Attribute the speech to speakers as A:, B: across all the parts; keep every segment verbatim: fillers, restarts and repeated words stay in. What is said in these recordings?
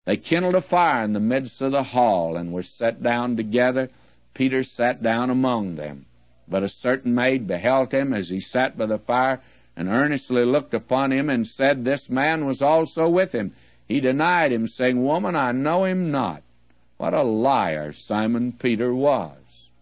A: They kindled a fire in the midst of the hall, and were set down together. Peter sat down among them. But a certain maid beheld him as he sat by the fire, and earnestly looked upon him, and said, This man was also with him. He denied him, saying, Woman, I know him not. What a liar Simon Peter was,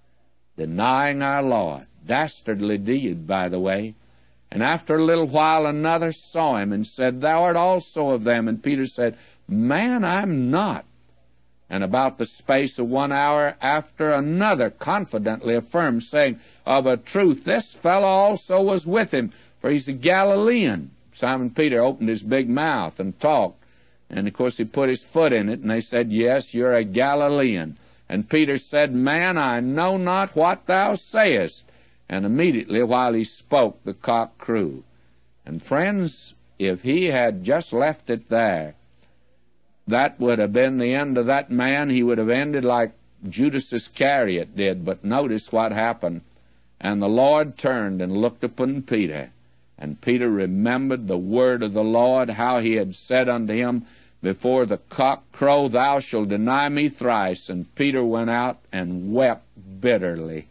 A: denying our Lord. Dastardly deed, by the way. And after a little while another saw him, and said, Thou art also of them. And Peter said, Man, I'm not. And about the space of one hour after, another confidently affirmed, saying, Of a truth, this fellow also was with him, for he's a Galilean. Simon Peter opened his big mouth and talked. And, of course, he put his foot in it, and they said, Yes, you're a Galilean. And Peter said, Man, I know not what thou sayest. And immediately while he spoke, the cock crew. And, friends, if he had just left it there, that would have been the end of that man. He would have ended like Judas Iscariot did. But notice what happened. And the Lord turned and looked upon Peter. And Peter remembered the word of the Lord, how he had said unto him, Before the cock crow, thou shalt deny me thrice. And Peter went out and wept bitterly.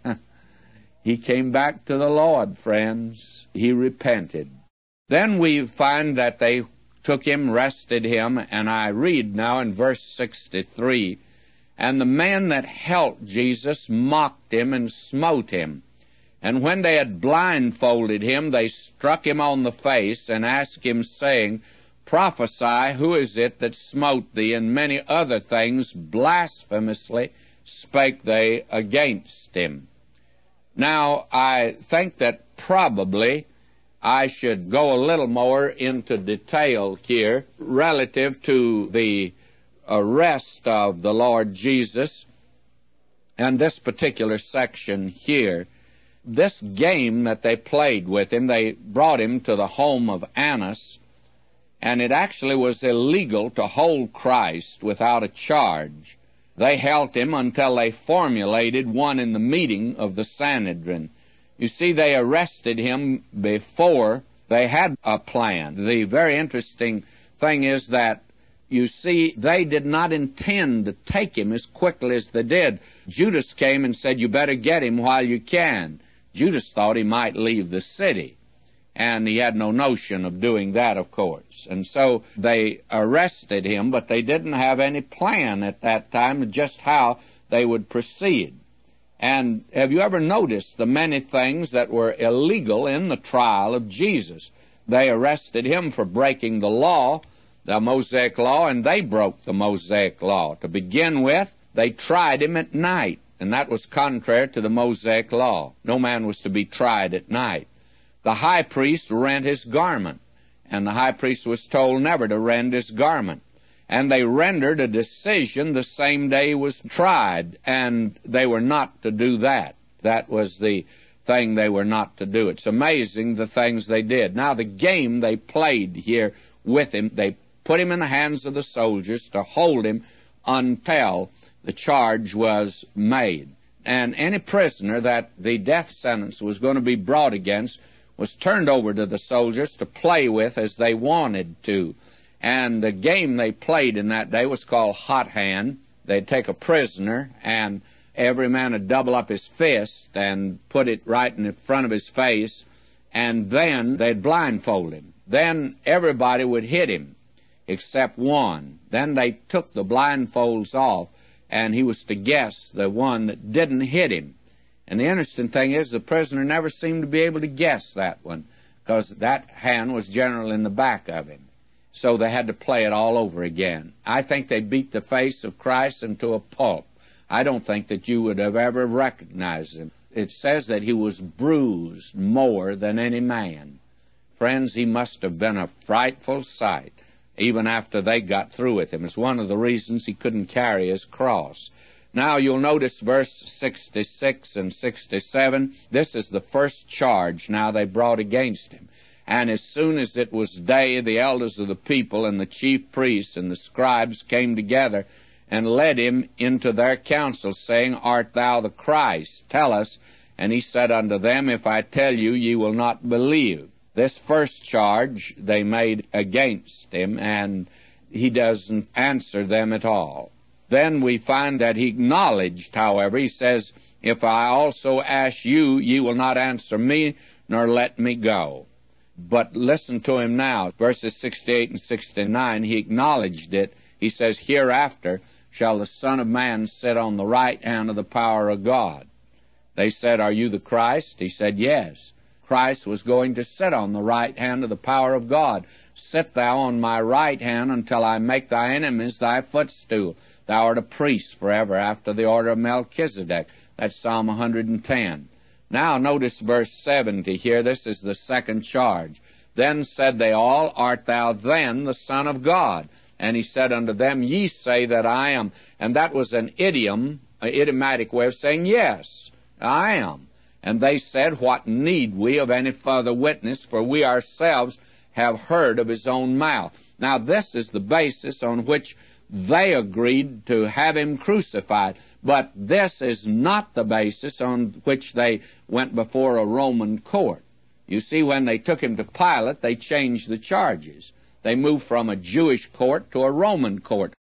A: He came back to the Lord, friends. He repented. Then we find that they took him, arrested him, and I read now in verse sixty-three, And the men that held Jesus mocked him and smote him. And when they had blindfolded him, they struck him on the face, and asked him, saying, Prophesy, who is it that smote thee? And many other things blasphemously spake they against him. Now, I think that probably I should go a little more into detail here relative to the arrest of the Lord Jesus and this particular section here. This game that they played with him, they brought him to the home of Annas, and it actually was illegal to hold Christ without a charge. They held him until they formulated one in the meeting of the Sanhedrin. You see, they arrested him before they had a plan. The very interesting thing is that, you see, they did not intend to take him as quickly as they did. Judas came and said, You better get him while you can. Judas thought he might leave the city, and he had no notion of doing that, of course. And so they arrested him, but they didn't have any plan at that time just how they would proceed. And have you ever noticed the many things that were illegal in the trial of Jesus? They arrested him for breaking the law, the Mosaic law, and they broke the Mosaic law. To begin with, they tried him at night, and that was contrary to the Mosaic law. No man was to be tried at night. The high priest rent his garment, and the high priest was told never to rend his garment. And they rendered a decision the same day he was tried, and they were not to do that. That was the thing they were not to do. It's amazing the things they did. Now, the game they played here with him, they put him in the hands of the soldiers to hold him until the charge was made. And any prisoner that the death sentence was going to be brought against was turned over to the soldiers to play with as they wanted to. And the game they played in that day was called hot hand. They'd take a prisoner, and every man would double up his fist and put it right in the front of his face, and then they'd blindfold him. Then everybody would hit him except one. Then they took the blindfolds off, and he was to guess the one that didn't hit him. And the interesting thing is the prisoner never seemed to be able to guess that one, because that hand was generally in the back of him. So they had to play it all over again. I think they beat the face of Christ into a pulp. I don't think that you would have ever recognized him. It says that he was bruised more than any man. Friends, he must have been a frightful sight, even after they got through with him. It's one of the reasons he couldn't carry his cross. Now, you'll notice verse sixty-six and sixty-seven. This is the first charge now they brought against him. And as soon as it was day, the elders of the people and the chief priests and the scribes came together and led him into their council, saying, Art thou the Christ? Tell us. And he said unto them, If I tell you, ye will not believe. This first charge they made against him, and he doesn't answer them at all. Then we find that he acknowledged, however, he says, if I also ask you, ye will not answer me, nor let me go. But listen to him now, verses sixty-eight and sixty-nine, he acknowledged it. He says, hereafter shall the Son of Man sit on the right hand of the power of God. They said, are you the Christ? He said, yes. Christ was going to sit on the right hand of the power of God. Sit thou on my right hand until I make thy enemies thy footstool. Thou art a priest forever after the order of Melchizedek. That's Psalm one hundred ten. Now notice verse seventy here. This is the second charge. Then said they all, art thou then the Son of God? And he said unto them, ye say that I am. And that was an idiom, an idiomatic way of saying, yes, I am. And they said, what need we of any further witness? For we ourselves have heard of his own mouth. Now this is the basis on which they agreed to have him crucified. But this is not the basis on which they went before a Roman court. You see, when they took him to Pilate, they changed the charges. They moved from a Jewish court to a Roman court.